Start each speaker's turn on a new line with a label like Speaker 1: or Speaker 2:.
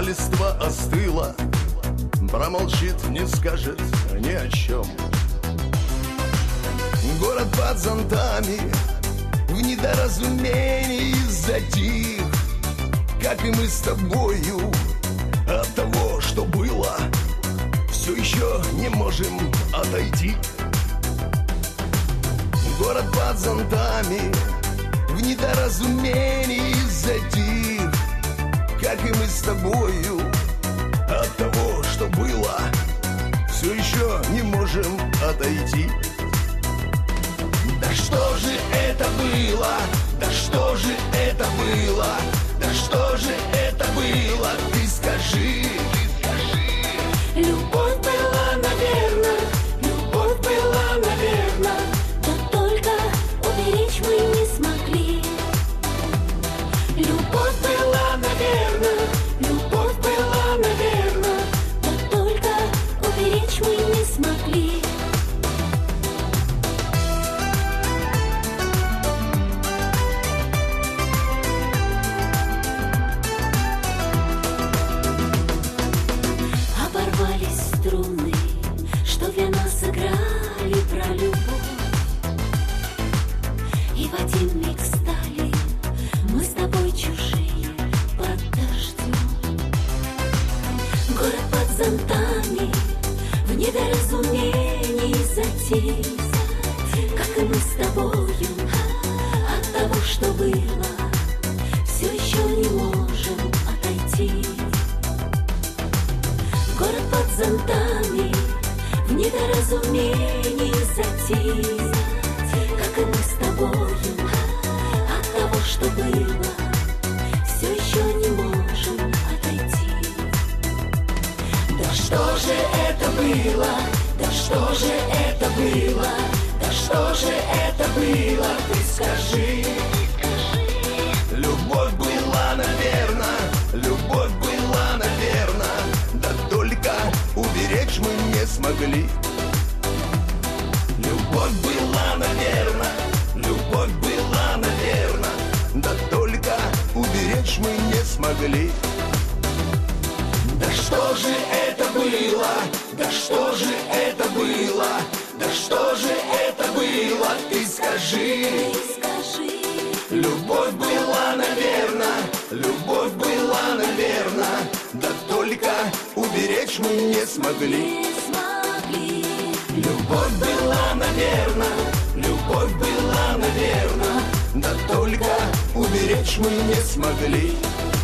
Speaker 1: а листва остыла, промолчит, не скажет ни о чем. Город под зонтами в недоразумении затих, как и мы с тобою. От того, что было, все еще не можем отойти. Город под зонтами в недоразумении затих, как и мы с тобою. От того, что было, все еще не можем отойти. Да что же это было? Да что же это было? Да что же это было? Ты скажи.
Speaker 2: Любовь была, наверно, любовь была, наверно, да только уберечь мы не смогли. Любовь была, наверно, любовь была, наверно, да только уберечь мы не смогли. Оборвались струны, что для нас сыграли про любовь, и в один миг стали мы с тобой чужие под дождем. Город под зонтами в недоразумении затих, как и мы с тобою. От того, что было, все еще не можем отойти. Город под зонтами в недоразумении затих, как и мы с тобою. От того, что было, все еще не можем отойти. Да что же это было? Да что же это было? Да что же это было? Ты скажи.
Speaker 1: Любовь была, наверно, любовь была, наверно, да только уберечь мы не смогли. Любовь была, наверно, любовь была, наверно, да только уберечь мы не смогли. Да что же это было? Да что же это было? Да что же это было? Ты скажи. Любовь была, наверно, любовь была, наверно, да только уберечь мы не смогли. Любовь была, наверно, любовь была, наверно, да только уберечь мы не смогли.